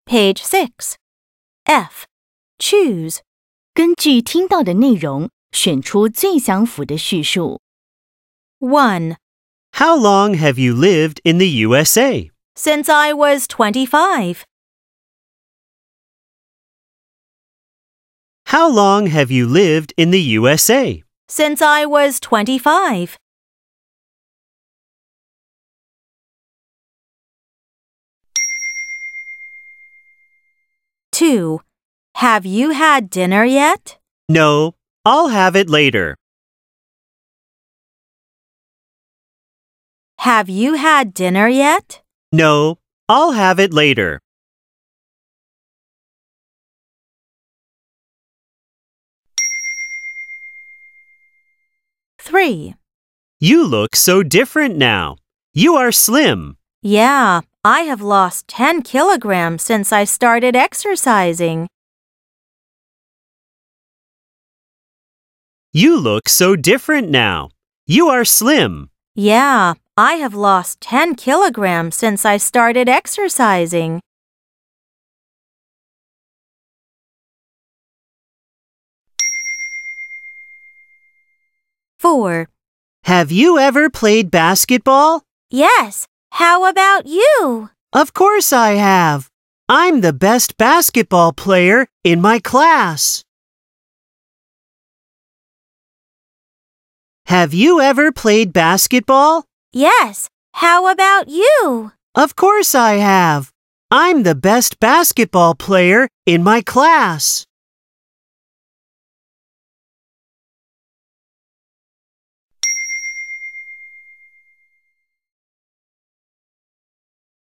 Page 6. F. Choose. 根据听到的内容，选出最相符的叙述。 1. How long have you lived in the USA? Since I was 25. How long have you lived in the USA? Since I was 25. 2. Have you had dinner yet? No, I'll have it later. Have you had dinner yet? No, I'll have it later. 3. You look so different now. You are slim. Yeah, I have lost 10 kilograms since I started exercising. You look so different now. You are slim. Yeah, I have lost 10 kilograms since I started exercising. 4. Have you ever played basketball? Yes, how about you? Of course I have. I'm the best basketball player in my class. Have you ever played basketball? Yes, how about you? Of course I have. I'm the best basketball player in my class.